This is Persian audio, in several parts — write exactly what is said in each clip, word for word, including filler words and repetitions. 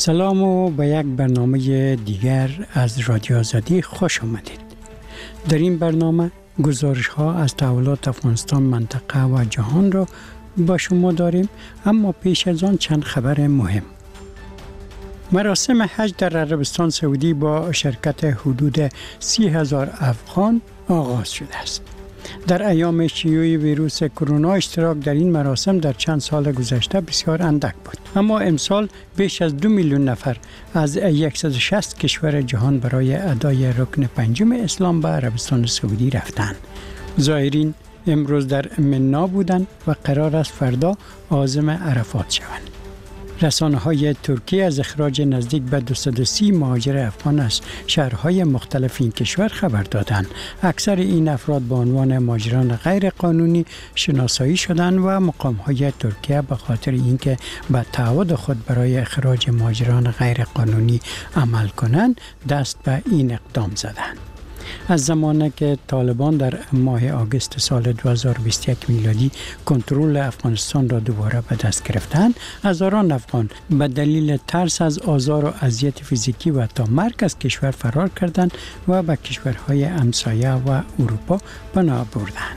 سلام و به یک برنامه دیگر از رادیو آزادی خوش آمدید. در این برنامه گزارش ها از تحولات افغانستان، منطقه و جهان را با شما داریم، اما پیش از آن چند خبر مهم. مراسم حج در عربستان سعودی با شرکت حدود سی هزار افغان آغاز شده است. در ایام شیوع ویروس کرونا اشتراک در این مراسم در چند سال گذشته بسیار اندک بود، اما امسال بیش از دو میلیون نفر از صد و شصت کشور جهان برای ادای رکن پنجم اسلام به عربستان سعودی رفتند. زائرین امروز در منا بودند و قرار است فردا عازم عرفات شوند. رسانه‌های ترکیه از اخراج نزدیک به دویست و سی مهاجر افغان از شهرهای مختلف این کشور خبر دادند. اکثر این افراد به عنوان مهاجران غیر قانونی شناسایی شدند و مقام‌های ترکیه به خاطر اینکه به تعهد خود برای اخراج مهاجران غیر قانونی عمل کنند دست به این اقدام زدند. از زمانی که طالبان در ماه آگوست سال دو هزار و بیست و یک میلادی کنترل افغانستان را دوباره به دست گرفتند، هزاران افغان به دلیل ترس از آزار و اذیت فیزیکی و تا مرگ از کشور فرار کردند و به کشورهای همسایه و اروپا پناه بردند.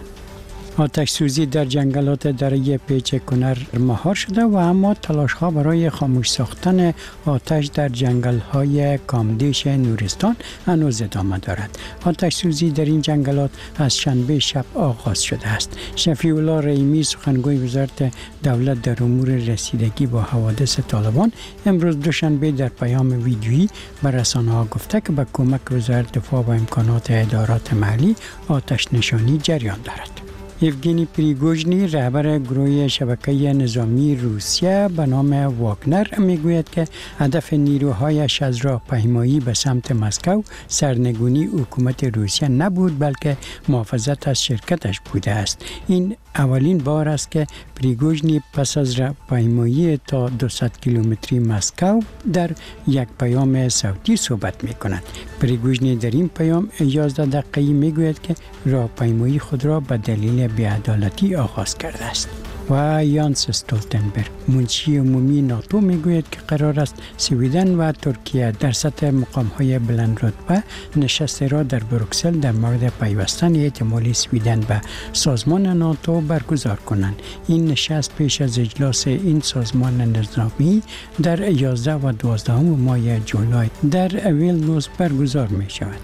آتش سوزی در جنگلات دره پیچ کنر مهار شده و اما تلاش ها برای خاموش ساختن آتش در جنگل های کامدیش نورستان هنوز ادامه دارد. آتش سوزی در این جنگلات از شنبه شب آغاز شده است. شفیع الله رحیمی سخنگوی وزارت دولت در امور رسیدگی با حوادث طالبان امروز دوشنبه در پیام ویدیویی به رسانه‌ها گفته که به کمک وزارت دفاع و امکانات ادارات محلی آتش نشانی جریان دارد. یوگنی پریگوژنی رهبر گروه شبکه نظامی روسیه به نام واگنر میگوید که هدف نیروهایش از راهپیمایی به سمت مسکو سرنگونی حکومت روسیه نبود، بلکه محافظت از شرکتش بوده است. این اولین بار است که پریگوژنی پس از راهپیمایی تا دویست کیلومتری مسکو در یک پیام صوتی صحبت می کند. پریگوژنی در این پیام یازده دقیقه‌ای میگوید که راهپیمایی خود را به دلیل بی‌عدالتی آغاز کرده است. و یانس استولتنبرگ منشی عمومی ناتو میگوید که قرار است سویدن و ترکیه در سطح مقام‌های بلند رتبه نشست را در بروکسل در مورد پیوستن احتمالی سویدن به سازمان ناتو برگزار کنند. این نشست پیش از اجلاس این سازمان نظامی در یازده و دوازده ماه جولای در ویلنیوس برگزار می شود.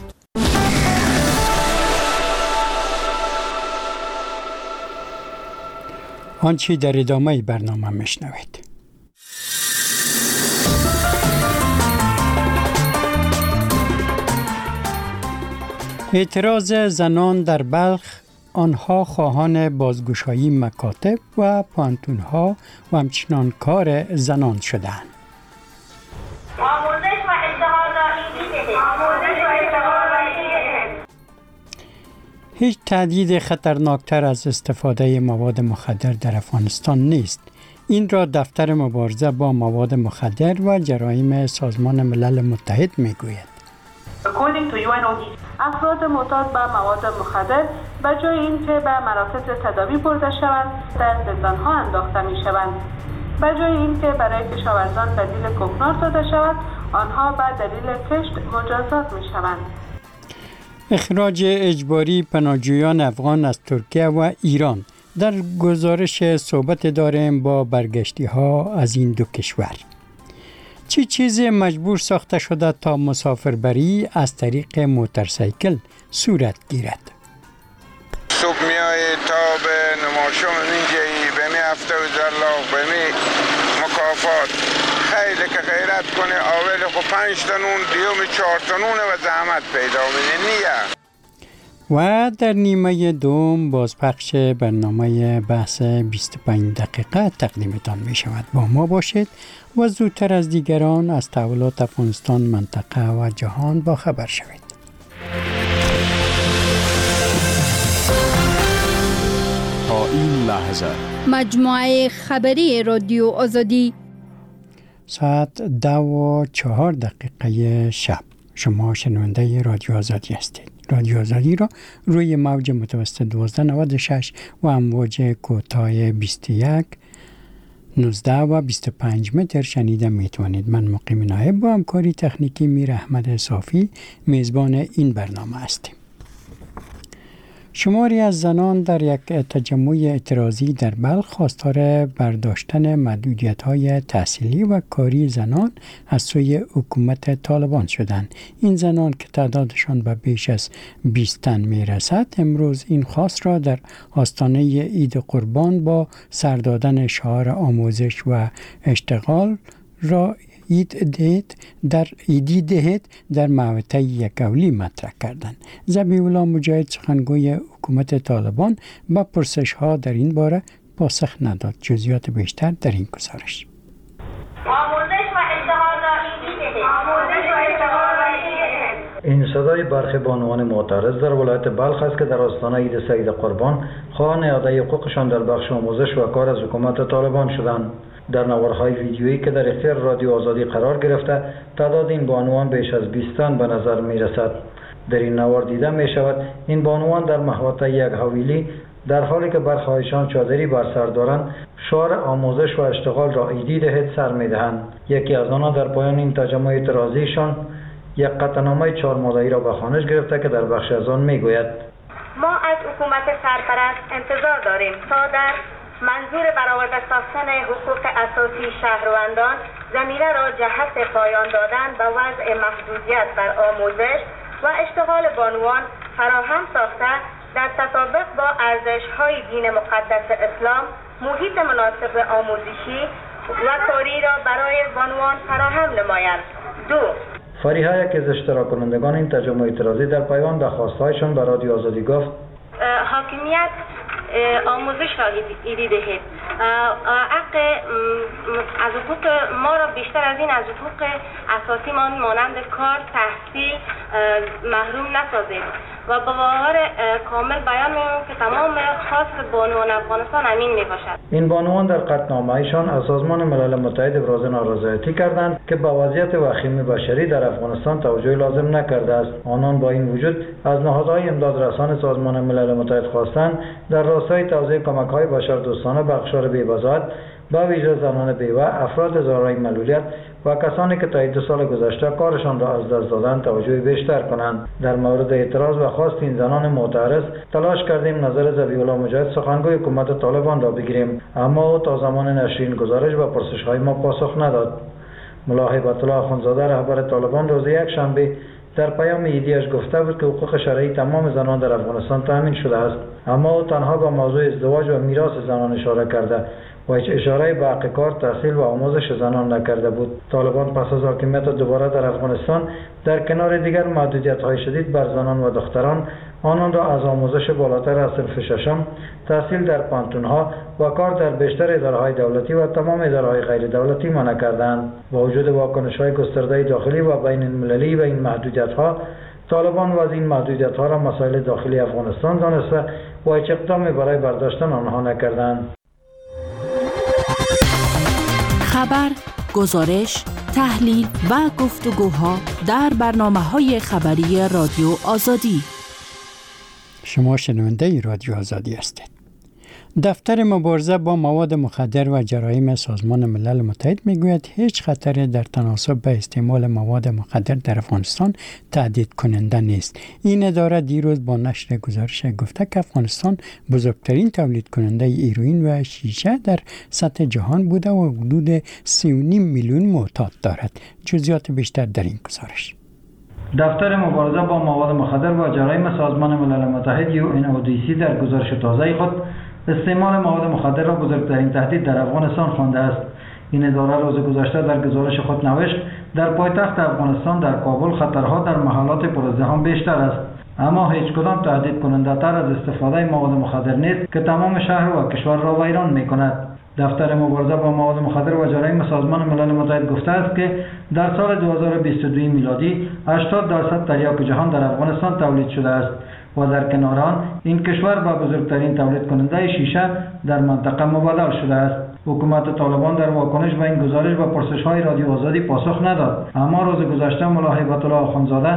آنچه در ادامه برنامه میشنوید. اعتراض زنان در بلخ، آنها خواهان بازگشایی مکاتب و پانتونها و همچنان کار زنان شدند. هیچ تهدید خطرناکتر از استفاده مواد مخدر در افغانستان نیست. این را دفتر مبارزه با مواد مخدر و جرایم سازمان ملل متحد میگوید. افراد معتاد به مواد مخدر به جای اینکه به مراکز تداوی برده شوند در زندانها انداخته می شوند. به جای اینکه برای کشاورزان بدیل کوکنار داده شود، آنها به دلیل کشت مجازات می شوند. اخراج اجباری پناهجویان افغان از ترکیه و ایران. در گزارش صحبت داریم با برگشتی ها از این دو کشور. چه چیزی مجبور ساخته شده تا مسافربری از طریق موتورسیکل صورت گیرد؟ صبح میای تا به نماشم اینجایی به می هفته و زرلاق به می مکافات خیلی که غیرت کنه اول خب پنج تا نون دیوم چهار تا نونه و زحمت پیدا میده نیه. و در نیمه دوم بازپخش برنامه بحث بیست و پنج دقیقه تقدیمتان می شود. با ما باشید و زودتر از دیگران از تحولات افغانستان، منطقه و جهان با خبر شوید. تا این لحظه مجموعه خبری رادیو آزادی ساعت دو و چهار دقیقه شب. شما شنونده رادیو آزادی هستید. رادیو آزادی را روی موج متوسط دوازده نود و شش و امواج کوتاه بیست و یک نوزده و بیست و پنج متر شنیده میتوانید. من مقیم نایب با همکاری تکنیکی میر احمد صافی میزبان این برنامه هستیم. شماری از زنان در یک تجمع اعتراضی در بلخ خواستار برداشتن محدودیت‌های تحصیلی و کاری زنان از سوی حکومت طالبان شدند. این زنان که تعدادشان به بیش از بیست تن میرسد، امروز این خواست را در آستانه عید قربان با سر دادن شعار آموزش و اشتغال را اید دهید در ایدی دهید در محوطه یکولی مطرح کردند. ذبیح‌الله مجاهد سخنگوی حکومت طالبان به پرسش ها در این باره پاسخ نداد. جزئیات بیشتر در این گزارش. آموزش و اشتغال را ایدی دهید. آموزش و اشتغال را ایدی دهید. این صدای برخی بانوان معترض در ولایت بلخ است که در آستانه عید سید قربان خواهان اعاده حقوقشان در بخش آموزش و کار از حکومت طالبان شدند. در نوارهای ویدیویی که در اختیار رادیو آزادی قرار گرفته، تعداد این بانوان بیش از بیست تن به نظر می رسد. در این نوار دیده می شود این بانوان در محوطه یک حویلی در حالی که برخیشان چادری بر سر دارند، شعار آموزش و اشتغال را ایدی دهید سر می دهند. یکی از آنها در پایان این تجمع اعتراضیشان یک قطعنامه چهار ماده‌ای را به خوانش گرفته که در بخش از آن می گوید: ما از حکومت سرپرست انتظار داریم تا در منظور برآورده ساختن حقوق اساسی شهروندان زمینه را جهت پایان دادن به وضع محدودیت بر آموزش و اشتغال بانوان فراهم ساخته در تطابق با ارزش‌های دین مقدس اسلام محیط مناسب آموزشی و کاری را برای بانوان فراهم نمایند. دو فریحه، یکی از اشتراک کنندگان این تجمع اعتراضی، در پیوند به خواستهایشان به رادیو آزادی گفت: حاکمیت آموزش را ایدی دهید. حق از حقوق ما را بیشتر از این از حقوق اساسی ما مانند کار، تحصیل محروم نسازید و با باور کامل بیان می‌کنم که تمام خواست بانوان افغانستان همین میباشد. این بانوان در قطعنامه‌ایشان از سازمان ملل متحد ابراز نارضایتی کردند که به وضعیت وخیم بشری در افغانستان توجه لازم نکرده است. آنان با این وجود از نهادهای امدادرسان سازمان ملل متحد خواستند در راستای توزیع کمک‌های بشردوستانه به اقشار بی‌وضاحت، به ویژه زنان بیوه، افراد دارای معلولیت و کسانی که تا دو سال گذشته کارشان را از دست دادند توجه بیشتر کنند. در مورد اعتراض و خواست این زنان معترض تلاش کردیم نظر ذبیح‌الله مجاهد سخنگوی حکومت طالبان را بگیریم، اما او تا زمان نشر این گزارش و پرسش‌های ما پاسخ نداد. ملا هیبت الله اخوندزاده رهبر طالبان روز یک شنبه در پیام عیدیش گفته بود که حقوق شرعی تمام زنان در افغانستان تامین شده است، اما او تنها به موضوع ازدواج و میراث زنان اشاره کرده و هیچ اشاره به حق کار، تحصیل و آموزش زنان نکرده بود. طالبان پس از حاکمیت دوباره در افغانستان در کنار دیگر محدودیت‌های شدید بر زنان و دختران، آنان را از آموزش بالاتر از صنف ششم، تحصیل در پانتون‌ها و کار در بیشتر اداره‌های دولتی و تمام اداره‌های غیر دولتی منع کردند. با وجود واکنش‌های گسترده داخلی و بین المللی و این محدودیت‌ها، طالبان و از این محدودیت‌ها را مسائل داخلی افغانستان دانسته و هیچ اقدامی برای برداشتن آنها نکردند. خبر، گزارش، تحلیل و گفتگوها در برنامه‌های خبری رادیو آزادی. شما شنونده رادیو آزادی هستید. دفتر مبارزه با مواد مخدر و جرایم سازمان ملل متحد میگوید هیچ خطری در تناسب به استعمال مواد مخدر در افغانستان تهدید کننده نیست. این اداره دیروز با نشر گزارش گفته که افغانستان بزرگترین تولید کننده هیروئین و شیشه در سطح جهان بوده و حدود سی و نیم میلیون معتاد دارد. جزئیات بیشتر در این گزارش. دفتر مبارزه با مواد مخدر و جرایم سازمان ملل متحد یو ان او دی سی در گزارش تازه خود استعمال مواد مخدر را بزرگترین تهدید در افغانستان خوانده است. این اداره روز گذشته در گزارش خود نوشت در پایتخت افغانستان در کابل خطرها در محلات پرازدحام بیشتر است، اما هیچ کدام تهدید کننده تر از استفاده مواد مخدر نیست که تمام شهر و کشور را ویران می کند. دفتر مبارزه با مواد مخدر و جرایم سازمان ملل متحد گفته است که در سال دو هزار و بیست و دو میلادی هشتاد درصد تریاک جهان در افغانستان تولید شده است و در کنار آن این کشور به بزرگترین تولید کننده شیشه در منطقه مبادل شده است. حکومت طالبان در واکنش به این گزارش و پرسش‌های رادیو آزادی پاسخ نداد، اما روز گذشته ملا هیبت الله اخوندزاده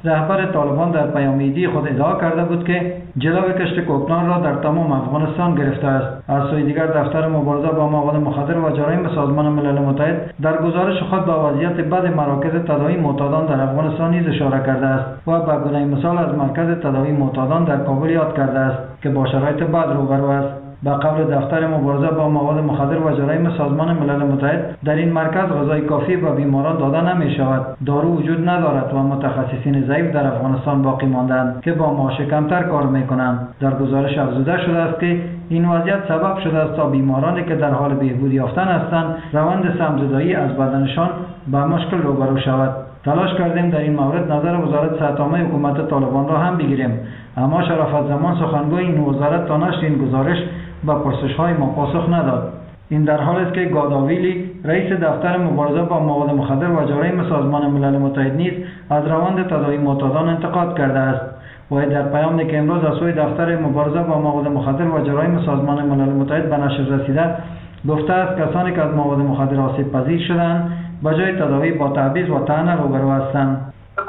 رهبر طالبان در پیام‌ایدی خود ادعا کرده بود که جلوی کشت کوکنار را در تمام افغانستان گرفته است. از سوی دیگر دفتر مبارزه با مواد مخدر و جرایم سازمان ملل متحد در گزارش خود به وضعیت بد مراکز تداوی معتادان در افغانستان نیز اشاره کرده است و به گونه مثال از مرکز تداوی معتادان در کابل یاد کرده است که با شرایط بد روبرو است. به قول دفتر مبارزه با مواد مخدر و جرایم سازمان ملل متحد، در این مرکز غذای کافی به بیماران داده نمی شود. دارو وجود ندارد و متخصصین ضعیف در افغانستان باقی ماندند که با معاش کمتر کار می کنند. در گزارش افزوده شده است که این وضعیت سبب شده است تا بیمارانی که در حال بهبود یافتن هستند روند سم‌زدایی از بدنشان به مشکل روبرو شود. تلاش کردیم در این مورد نظر وزارت صحت عامه حکومت طالبان را هم بگیریم، اما شرافت زمان سخنگوی این وزارت تا نشر این گزارش با پرسش‌های ما پاسخ نداد. این در حال است که گاداویلی رئیس دفتر مبارزه با مواد مخدر و جرایم سازمان ملل متحد نیز از روند تداوی معتادان انتقاد کرده است. و در پیامی که امروز از سوی دفتر مبارزه با مواد مخدر و جرایم سازمان ملل متحد به نشر رسیده، گفته است کسانی که از مواد مخدر آسیب پذیر شدند به جای تداوی با تعویض و طعنه روبرو هستند.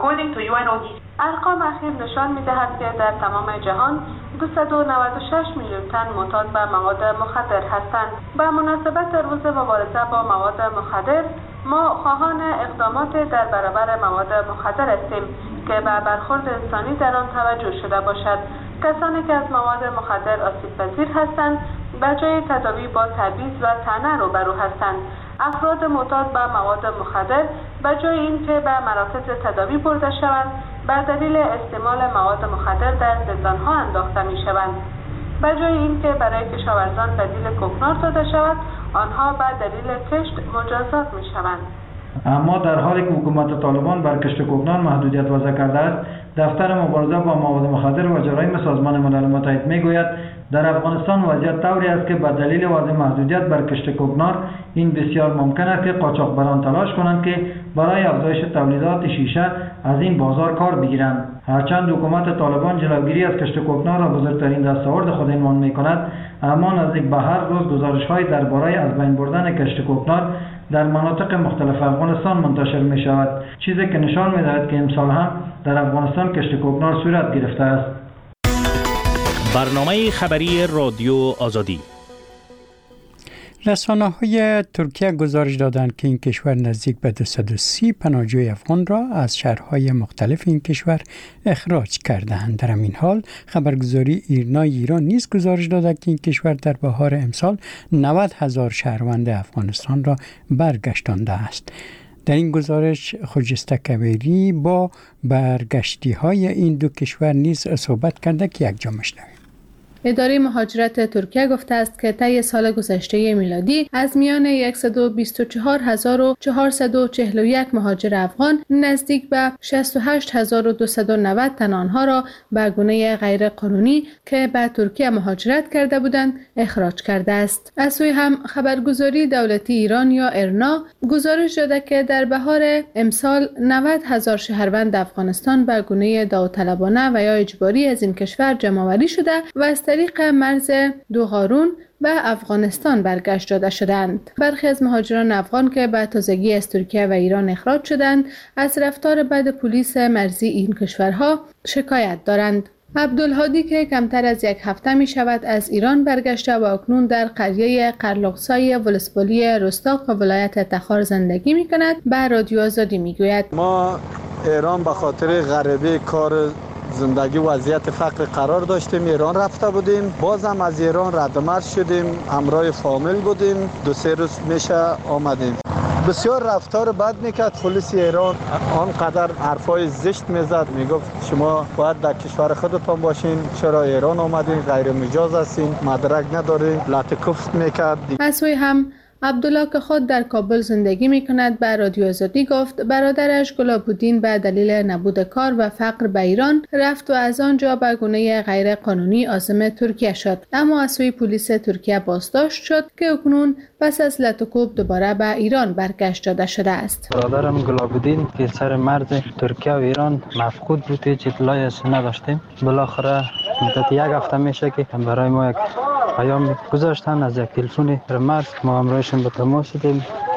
ارقام اخیر نشان می‌دهد که در تمام جهان دویست و نود و شش میلیون تن معتاد به مواد مخدر هستند. به مناسبت روز مبارزه با مواد مخدر، ما خواهان اقدامات در برابر مواد مخدر هستیم که به برخورد انسانی در آن توجه شده باشد. کسانی که از مواد مخدر آسیب پذیر هستند به جای تداوی با تعویض و طعنه روبرو هستند. افراد معتاد به مواد مخدر به جای اینکه به مراکز تداوی برده شوند، به دلیل استعمال مواد مخدر در زندان‌ها انداخته می‌شوند. به جای اینکه برای کشاورزان بدیل کوکنار داده شود، آنها به دلیل کشت مجازات می‌شوند. اما در حالی که حکومت طالبان بر کشت کوکنار محدودیت وضع کرده است، دفتر مبارزه با مواد مخدر و جرایم سازمان ملل متحد میگوید در افغانستان وضعیت طوری است که به دلیل وضع محدودیت بر کشت کوکنار این بسیار ممکن است که قاچاقبران تلاش کنند که برای افزایش تولیدات شیشه از این بازار کار بگیرند. هرچند حکومت طالبان جلوگیری از کشت کوکنار را بزرگترین دستاورد خود عنوان می‌کند، اما نزدیک به هر روز گزارش‌های درباره از بین بردن کشت کوکنار در مناطق مختلف افغانستان منتشر می شود، چیزی که نشان می دهد که امسال هم در افغانستان کشت کوکنار صورت گرفته است. برنامه خبری رادیو آزادی. رسانه‌های ترکیه گزارش دادند که این کشور نزدیک به دویست و سی پناهجوی افغان را از شهرهای مختلف این کشور اخراج کرده‌اند. در همین حال خبرگزاری ایرنا ایران نیز گزارش داده که این کشور در بهار امسال نود هزار شهروند افغانستان را برگشتانده است. در این گزارش خجسته کبیری با برگشتی‌های این دو کشور نیز صحبت کرده که یک جا می‌شنویم. اداره مهاجرت ترکیه گفته است که طی سال گذشته میلادی از میان صد و بیست و چهار هزار و چهارصد و چهل و یک مهاجر افغان نزدیک به شصت و هشت هزار و دویست و نود تن آنها را به گونه غیر قانونی که به ترکیه مهاجرت کرده بودند اخراج کرده است. از سوی هم خبرگزاری دولتی ایران یا ایرنا گزارش داده که در بهار امسال نود هزار شهروند افغانستان به گونه داوطلبانه و یا اجباری از این کشور جمع‌آوری شده و از طریق مرز دوغارون به افغانستان برگشت داده شدند. برخی از مهاجران افغان که به تازگی از ترکیه و ایران اخراج شدند از رفتار بد پلیس مرزی این کشورها شکایت دارند. عبدالهادی که کمتر از یک هفته می شود از ایران برگشته و اکنون در قریه قرلقسای ولسوالی رستاق و ولایت تخار زندگی می کند به رادیو آزادی می گوید ما ایران به خاطر غریبه کار زندگی وضعیت فقر قرار داشتیم، ایران رفته بودیم، بازم از ایران ردمرد شدیم، همراه فامیل بودیم، دو سه روز میشه آمدیم. بسیار رفتار بد میکرد پلیس ایران، آنقدر حرفای زشت میزد، میگفت شما باید در کشور خودتان باشین، چرا ایران آمدین، غیر مجاز هستین، مدرک ندارین، لطکفت میکرد. از سوی هم عبدالله که خود در کابل زندگی می کند به رادیو آزادی گفت برادرش گلابودین به دلیل نبود کار و فقر به ایران رفت و از آنجا به گونه غیر قانونی عازم ترکیه شد، اما از سوی پلیس ترکیه بازداشت شد که اکنون پس از لطکوب دوباره به ایران برگشت داده شده است. برادرم گلابودین که سر مرز ترکیه و ایران مفقود بود، هیچ اطلاعی از نداشتیم. بالاخره مدت یک هفته میشه که برای ما یک پیام گذاشتن از یک تلفن مرز، ما همراهشون به تماس شدیم،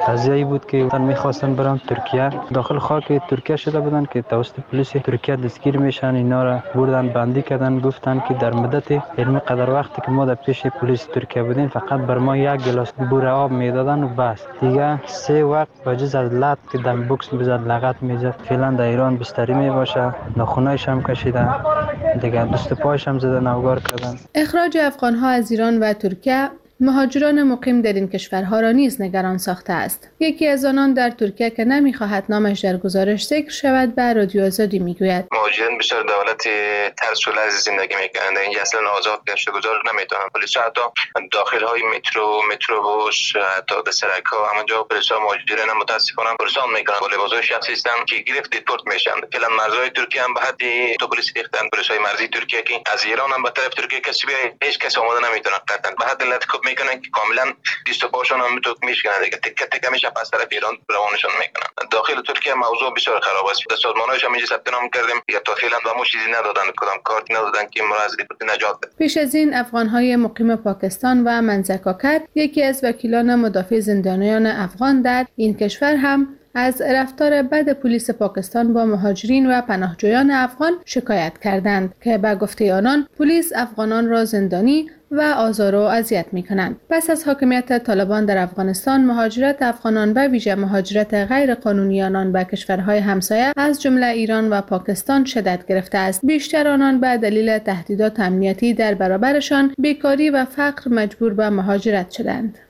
قضیه بود که تن می‌خواستن برن ترکیه، داخل خاک ترکیه شده بودن که توسط پلیس ترکیه دستگیر میشن. اینا را بردن بندی کردن، گفتن که در مدت علمی قدر وقتی که ما در پیش پلیس ترکیه بودیم فقط بر ما یک گلاس بوره آب میدادن و بس دیگه. سه وقت بجز از لط که دم بوکس بزد لغت میزد. فعلا در ایران بستری میباشه، ناخونایش هم کشیدن دیگه، دست پایش هم زدن، اوگار کردن. اخراج افغان‌ها از ایران و ترکیه مهاجران مقیم در این کشورها را نیز نگران ساخته است. یکی از آنان در ترکیه که نمی‌خواهد نامش در گزارش ذکر شود به رادیو آزادی میگوید: مهاجران بسیار دولت ترس و لرز زندگی میکنند. اینجا اصلا آزاد گشت گذار نمیتونن. پلیس حتی داخل های مترو، متروبوس، حتی در سرک‌ها همونجا پلیس مهاجران متاسفانه پرسان میکنن. با لباسای شخصی هستند که گرفت دیپورت میشن. فعلا مرزهای ترکیه هم به حد تو پلیس ریختن. پلیسای مرزی ترکیه که از ایران هم به طرف ترکیه کسی بیای هیچ کس اومده نمیتونه. قطعا به حد لطف میکنن که کاملا دیست و پاشون هم تو میشکنن دیگه، تکه تکه میشه پس طرف ایران روانشون میکنن. داخل ترکیه موضوع بسیار خراب است. سازمان‌هاش هم اینجا ثبت نام کردیم یا تا فعلا و چیزی ندادن، کدام کارت ندادن که ما از دیپورت نجات بده. پیش از این افغان‌های مقیم پاکستان و منزکاکر، یکی از وکیلان مدافع زندانیان افغان در این کشور هم از رفتار بد پلیس پاکستان با مهاجرین و پناهجویان افغان شکایت کردند که به گفته آنان پلیس افغانان را زندانی و آزار و اذیت می‌کنند. پس از حاکمیت طالبان در افغانستان، مهاجرت افغانان و ویژه مهاجرت غیر قانونی آنان به کشورهای همسایه از جمله ایران و پاکستان شدت گرفته است. بیشتر آنان به دلیل تهدیدات امنیتی در برابرشان، بیکاری و فقر مجبور به مهاجرت شدند.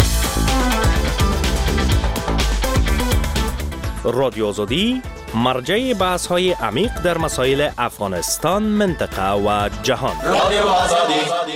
رادیو آزادی مرجع بحث های عمیق در مسائل افغانستان، منطقه و جهان. رادیو آزادی.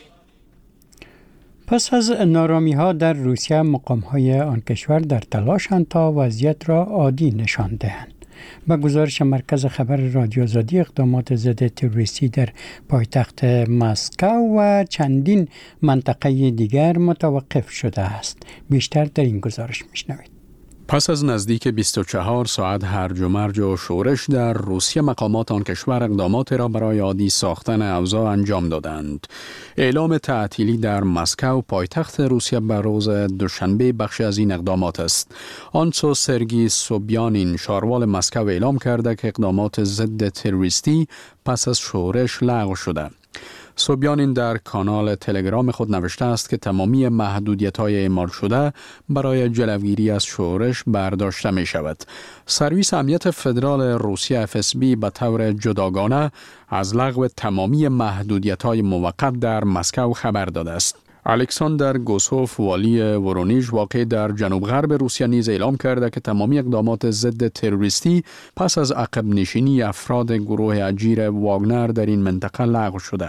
پس از نارامی ها در روسیه، مقام های آن کشور در تلاشند تا وضعیت را عادی نشان دهند. با گزارش مرکز خبر رادیو آزادی، اقدامات ضد تروریستی در پایتخت مسکو و چندین منطقه دیگر متوقف شده است. بیشتر در این گزارش میشنوید. پس از نزدیک بیست و چهار ساعت هرج و مرج و شورش در روسیه، مقامات آن کشور اقدامات را برای عادی ساختن اوضاع انجام دادند. اعلام تعطیلی در مسکو، پایتخت روسیه، به روز دوشنبه بخشی از این اقدامات است. آنچه سرگی سوبیانین، شاروال مسکو، اعلام کرده که اقدامات ضد تروریستی پس از شورش لغو شده. سوبیانین در کانال تلگرام خود نوشته است که تمامی محدودیت‌های اعمال شده برای جلوگیری از شورش برداشته می شود. سرویس امنیت فدرال روسیه اف اس بی به طور جداگانه از لغو تمامی محدودیت‌های موقت در مسکو خبر داده است. الکساندر گوسوف، والی ورونیژ واقع در جنوب غرب روسیه، نیز اعلام کرده که تمامی اقدامات ضد تروریستی پس از عقب نشینی افراد گروه اجیر واگنر در این منطقه لغو شده.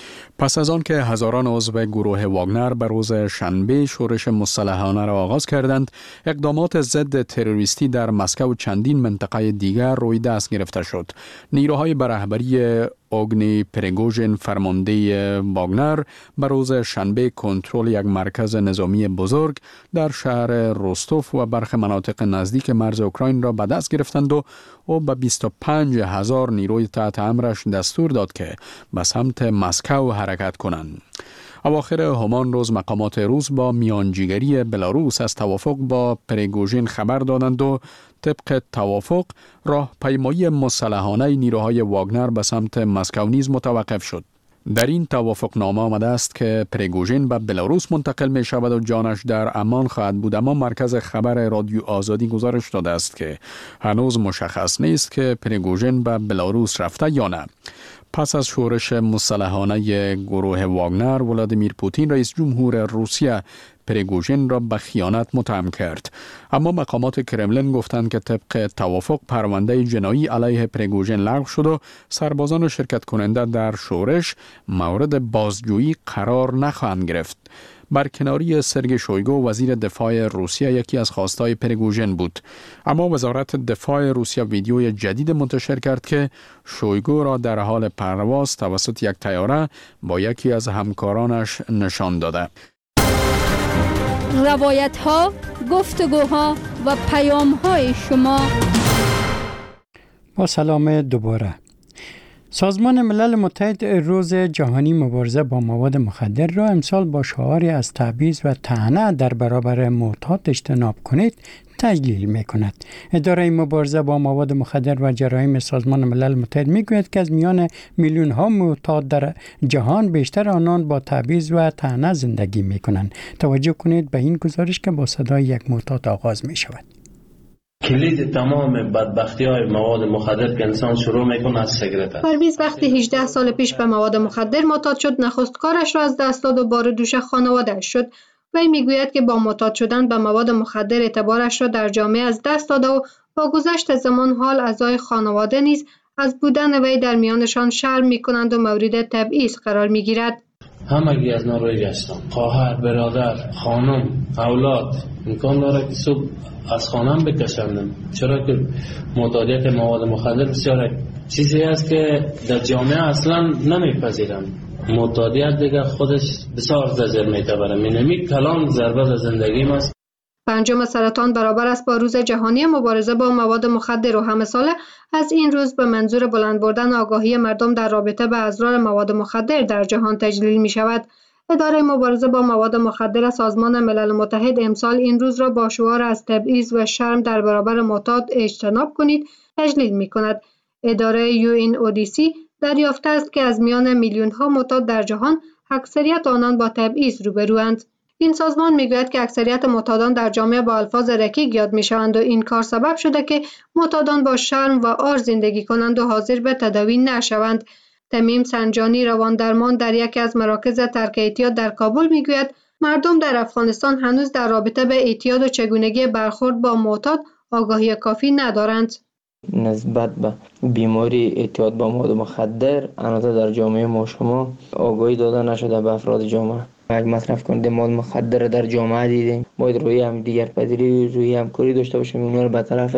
پس از آن که هزاران عضو گروه واگنر به روز شنبه شورش مسلحانه را آغاز کردند، اقدامات ضد تروریستی در مسکو و چندین منطقه دیگر روی دست گرفته شد. نیروهای به رهبری اوگنی پریگوژین، فرمانده واگنر، به روز شنبه کنترل یک مرکز نظامی بزرگ در شهر روستوف و برخی مناطق نزدیک مرز اوکراین را به دست گرفتند و او به بیست و پنج هزار نیروی تحت امرش دستور داد که به سمت مسکو حرکت کنند. اواخر همان روز مقامات روس با میانجیگری بلاروس از توافق با پریگوژین خبر دادند و طبق توافق راه پیمایی مسلحانه نیروهای واگنر به سمت مسکو نیز متوقف شد. در این توافق نامه آمده است که پریگوژین به بلاروس منتقل می شود و جانش در امان خواهد بود، اما مرکز خبر رادیو آزادی گزارش داده است که هنوز مشخص نیست که پریگوژین به بلاروس رفته یا نه. پس از شورش مسلحانه گروه واگنر، ولادیمیر پوتین رئیس جمهور روسیه پریگوژین را به خیانت متهم کرد. اما مقامات کرملین گفتند که طبق توافق پرونده جنایی علیه پریگوژین لغو شد و سربازان و شرکت کننده در شورش مورد بازجویی قرار نخواهند گرفت. برکناری سرگئی شویگو، وزیر دفاع روسیه، یکی از خواستای پریگوژین بود. اما وزارت دفاع روسیه ویدیوی جدید منتشر کرد که شویگو را در حال پرواز توسط یک طیاره با یکی از همکارانش نشان داده. روایت ها، گفتگوها و پیام های شما. با سلام دوباره. سازمان ملل متحد روز جهانی مبارزه با مواد مخدر را امسال با شعاری از تبعیض و طعنه در برابر معتاد اجتناب کنید تجلیل می کند. اداره مبارزه با مواد مخدر و جرایم سازمان ملل متحد می گوید که از میان میلیون ها معتاد در جهان بیشتر آنان با تبعیض و طعنه زندگی می کنند. توجه کنید به این گزارش که با صدای یک معتاد آغاز می شود. کلید تمام بدبختی های مواد مخدر که انسان شروع میکنه از سیگارت است. پرویز وقتی هجده سال پیش به مواد مخدر معتاد شد، نخست کارش را از دست داد و بار دوش خانواده‌اش شد. وی میگوید که با معتاد شدن به مواد مخدر اعتبارش را در جامعه از دست داده و با گذشت زمان حال اعضای خانواده نیز از بودن وی در میانشان شرم میکنند و مورد تبعیض قرار میگیرد. همگی از ناروی هستم. خواهر، برادر، خانم، اولاد امکان داره که صبح از خانم بکشندم، چرا که معتادیت مواد مخدر بسیار چیزی است که در جامعه اصلا نمیپذیرند. معتادیت دیگه خودش بسیار زجر میتبره. مینمی کلان ضربه به زندگیم است. پنجم سرطان برابر است با روز جهانی مبارزه با مواد مخدر و همه ساله از این روز به منظور بلند بردن آگاهی مردم در رابطه به اضرار مواد مخدر در جهان تجلیل می شود. اداره مبارزه با مواد مخدر سازمان ملل متحد امسال این روز را با شعار از تبعیض و شرم در برابر معتاد اجتناب کنید تجلیل می کند. اداره یو این او دی سی دریافته است که از میان میلیون ها معتاد در جهان اکثریت آنان با تبعیض روبروند. این سازمان میگوید که اکثریت معتادان در جامعه با الفاظ رکیک یاد میشوند و این کار سبب شده که معتادان با شرم و عار زندگی کنند و حاضر به تداوی نشوند. تمیم سنجانی رواندرمان در یکی از مراکز ترک اعتیاد در کابل میگوید مردم در افغانستان هنوز در رابطه به اعتیاد و چگونگی برخورد با معتاد آگاهی کافی ندارند. نسبت به بیماری اعتیاد با مواد مخدر هنوز در جامعه ما شما آگاهی داده نشده به افراد جامعه. اگه مصرف کننده مواد مخدر در جامعه دیدیم باید روی هم دیگر پذیری روی همکاری داشته باشیم، اونا رو به طرف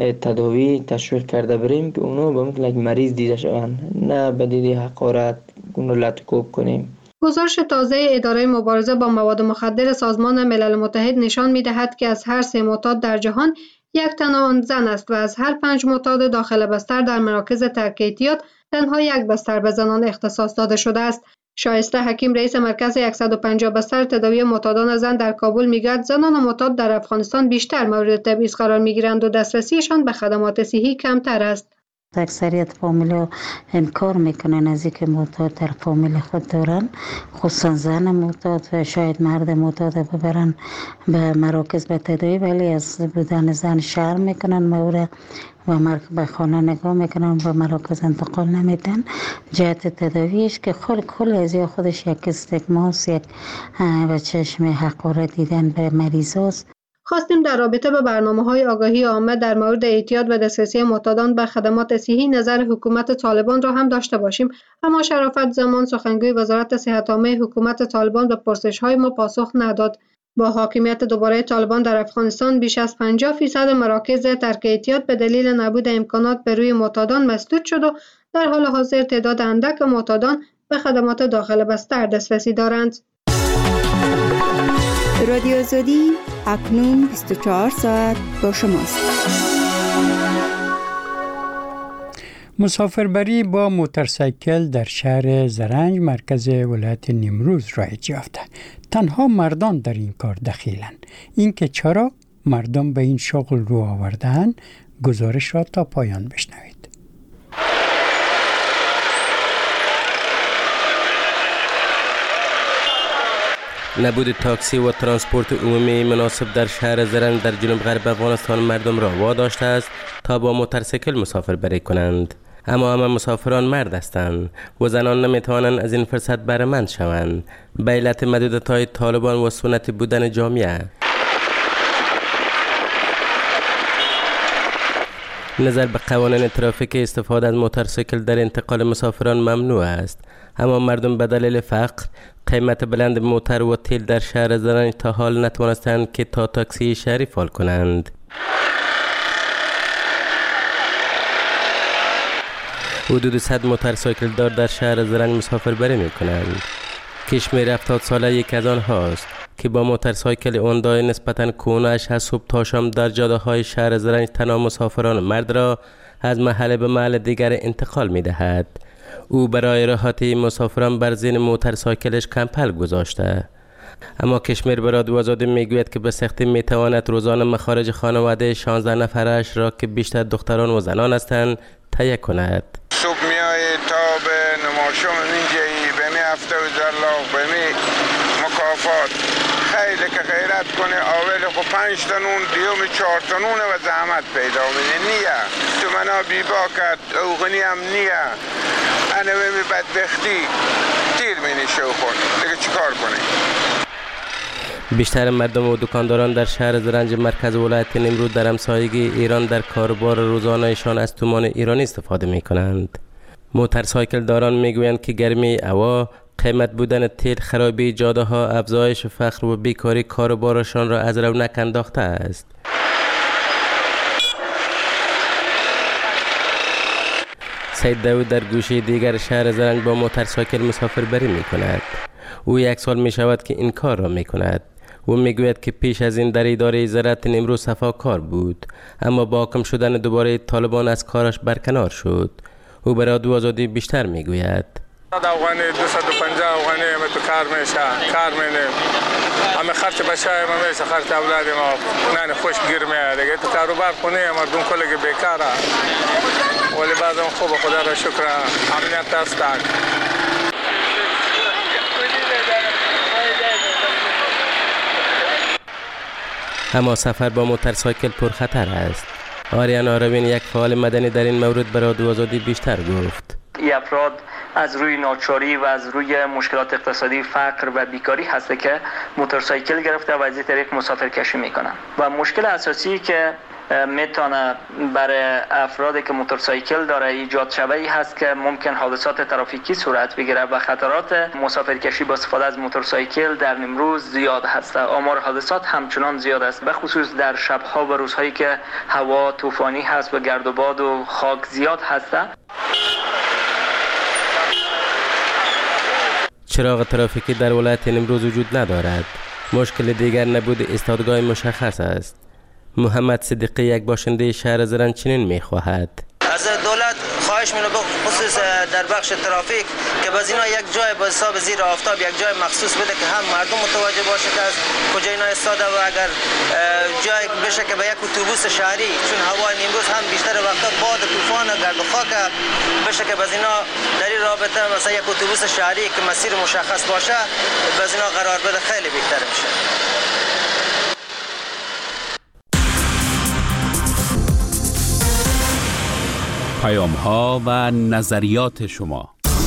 تداوی تشویق کرده بریم که اونا به مثل یک مریض دیده شوند، نه به دید حقارت اونا لطکوب کنیم. گزارش تازه اداره مبارزه با مواد مخدر سازمان ملل متحد نشان می‌دهد که از هر سه معتاد در جهان یک تن آن زن است و از هر پنج معتاد داخل بستر در مراکز ترک اعتیاد تنها یک بستر به زنان اختصاص داده شده است. شایسته حکیم رئیس مرکز صد و پنجاه بستر تداوی معتادان زن در کابل میگوید زنان معتاد در افغانستان بیشتر مورد تبعیض قرار میگیرند و دسترسیشان به خدمات صحی کمتر است. اکثریت فامیل انکار میکنن از اینکه معتاد در فامیل خود دارن، خصوصا زن معتاد و شاید مرد معتاد ببرن به مراکز به تداوی، ولی از بودن زن شرم میکنن مورد و به خانه نگاه میکنن و مراکز انتقال نمیدن. جهت تداویش که خل کل از یا خودش یک استگماس، یک و چشم حقارت دیدن به مریضاست. خواستیم در رابطه با برنامه‌های آگاهی عامه در مورد اعتیاد و دسترسی معتادان به خدمات صحی نظر حکومت طالبان را هم داشته باشیم، اما شرافت زمان سخنگوی وزارت صحت عامه حکومت طالبان به پرسش‌های ما پاسخ نداد. با حاکمیت دوباره طالبان در افغانستان بیش از پنجاه فیصد مراکز ترک اعتیاد به دلیل نبود امکانات به روی معتادان مسدود شد و در حال حاضر تعداد اندک معتادان به خدمات داخل بستر دسترسی دارند. رادیو آزادی اکنون بیست و چهار ساعت با شماست. مسافربری با موتورسیکل در شهر زرنج مرکز ولایت نیمروز رایج یافته. تنها مردان در این کار دخیلند. اینکه چرا مردم به این شغل رو آوردن، گزارش را تا پایان بشنوید. نبود تاکسی و ترانسپورت عمومی مناسب در شهر زرنج در جنوب غرب افغانستان مردم را واداشته است تا با موتورسیکل مسافر بری کنند. اما همه مسافران مرد هستند و زنان نمیتوانند از این فرصت بهره مند شوند به علت محدودیت‌های طالبان و سنتی بودن جامعه. نظر به قوانین ترافیک استفاده از موتورسیکل در انتقال مسافران ممنوع است، اما مردم به دلیل فقر، قیمت بلند موتور و تیل در شهر زرنج تا حال نتوانستند که تا تاکسی شهری فعال کنند. حدود صد موتورسیکل دار در شهر زرنج مسافربری می کنند. کشمیر هفتاد ساله یک از آنهاست که با موتورسیکل هوندای نسبتاً کهنه‌اش از صبح تا شام در جاده‌های شهر زرنج تنها مسافران مرد را از محله به محل دیگر انتقال می دهد. او برای راحتی مسافران بر زین موتورسایکلش کمپل گذاشته. اما کشمیر برادو آزادی میگوید که به سختی میتواند روزانه مخارج خانواده شانزده نفرش را که بیشتر دختران و زنان هستند تهیه کند. صبح میای تا به نماشم اینجایی بمی هفته و زرلاق بمی مکافات خیلی که غیرت کنه اول خب پنج تا نون دیوم چهار تا نونه و زحمت پیدا منه نیه تو منا بیبا کرد اوغنی هم نیه انا بمی بدبختی تیر منی شو خون دیگه چیکار کنه؟ بیشتر مردم و دکانداران در شهر زرنج مرکز ولایت نیمروز در همسایگی ایران در کاروبار روزانه‌شان از تومان ایرانی استفاده می کنند. موتورسایکل داران می گویند که گرمی هوا، قیمت بودن تیل، خرابی جاده ها، افزایش فقر و بیکاری کاروبارشان را از رونق انداخته است. سید داود در گوشه دیگر شهر زرنج با موتورسایکل مسافربری می کند. او یک سال می شود که این کار را می کند. او می گوید که پیش از این در اداره زراعت نیمروز صفا کار بود، اما با حاکم شدن دوباره طالبان از کارش برکنار شد. او برای رادیو آزادی بیشتر می گوید. افغانی دویست و پنجاه افغانی همه تو کار میشه، کار مینیم. همه خرچ بچه ما میشه، خرچ اولاد ما نه خوش گیر میاد. دیگه تو کاروبار کنی مردم کلی بیکاره. ولی بعضم خوب خدا را شکر امنیت است. اما سفر با موتورسایکل پرخطر است. آریان آروین یک فعال مدنی در این مورد برای رادیو آزادی بیشتر گفت. این افراد از روی ناچاری و از روی مشکلات اقتصادی، فقر و بیکاری هست که موتورسایکل گرفته و از این طریق مسافرکشی میکنن و مشکل اساسی که میتونه برای افرادی که موتورسایکل داره ایجاد شوه ای هست که ممکن حادثات ترافیکی صورت بگیره و خطرات مسافرکشی با استفاده از موتورسایکل در نیمروز زیاد هست. آمار حادثات همچنان زیاد است، به خصوص در شبها و روزهایی که هوا طوفانی هست و گرد و باد و خاک زیاد هست. چراغ ترافیکی در ولایت نیمروز وجود ندارد. مشکل دیگر نبود ایستادگاه مشخص است. محمد صدیقی یک باشنده شهر زرنج چنین می‌خواهد. از دولت خواهش می‌کنم خصوص در بخش ترافیک که باز اینا یک جای با حساب زیر آفتاب یک جای مخصوص بده که هم مردم متوجه باشه که از کجا اینا ایستاده و اگر جای بشه که به یک اتوبوس شهری، چون هوای نیمروز هم بیشتر وقتا باد طوفان و گرد و خاک بشه که باز اینا در این رابطه مثلا یک اتوبوس شهری که مسیر مشخص باشه باز اینا قرار بده خیلی بهتر میشه. پیام ها و نظریات شما.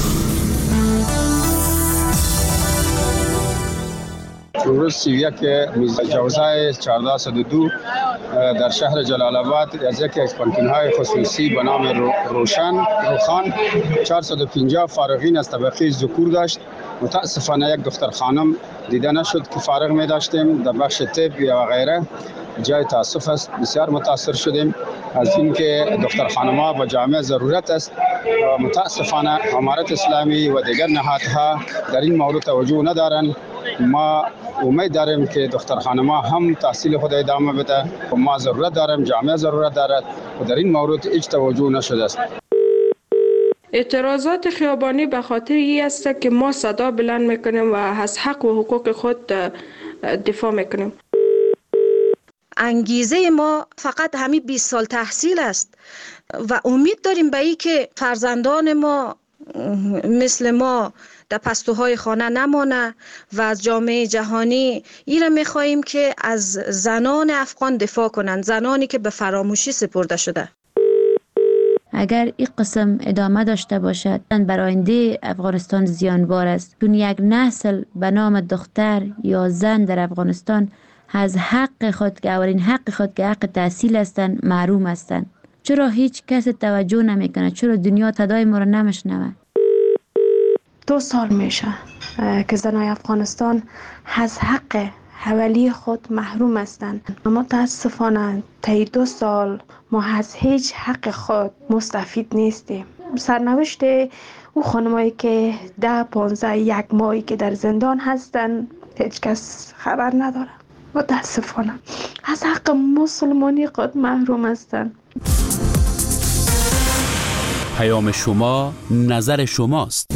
امروز سی و یک جوزه چهارده صد و دو در شهر جلال آباد از یکی از پانتون‌های خصوصی به نام روشن روخان چهارصد و پنجاه فارغین از طبقه ذکور داشت. متاسفانه یک دختر خانم دیده نشد که فارغ می داشتیم در بخش طب و غیره. جای تاسف است، بسیار متاثر شدیم از اینکه دختر خانم‌ها با جامعه ضرورت است. متاسفانه امارت اسلامی و دیگر نهادها در این مورد توجه ندارند. ما امید داریم که دختر خانم‌ها هم تحصیل خود ادامه بده. ما ضرورت داریم، جامعه ضرورت دارد و در این مورد هیچ توجه نشده است. اعتراضات خیابانی به خاطر این است که ما صدا بلند میکنیم و از حق و حقوق خود دفاع میکنیم. انگیزه ما فقط همین بیست سال تحصیل است و امید داریم به این که فرزندان ما مثل ما در پستوهای خانه نمانه و از جامعه جهانی این را میخواییم که از زنان افغان دفاع کنند، زنانی که به فراموشی سپرده شده. اگر این قسم ادامه داشته باشد بر آینده افغانستان زیانبار است، چون یک نسل به نام دختر یا زن در افغانستان از حق خود که اولین حق خود که حق تحصیل هستند محروم هستند. چرا هیچ کس توجه نمیکنه؟ چرا دنیا صدای ما را نمیشنوه؟ دو سال میشه که زنای افغانستان از حق حوالی خود محروم هستند. اما متاسفانه طی دو سال ما از هیچ حق خود مستفید نیستیم. سرنوشت او خانمایی که ده پانزده یک ماهی که در زندان هستند هیچ کس خبر نداره. متاسفانه از حق مسلمانی خود محروم هستند. پیام شما نظر شماست.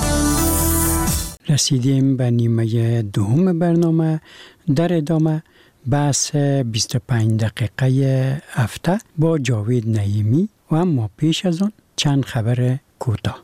رسیدیم به نیمه دوم برنامه. در ادامه بحث بیست و پنج دقیقه هفته با جاوید نعیمی و اما پیش از آن چند خبر کوتاه.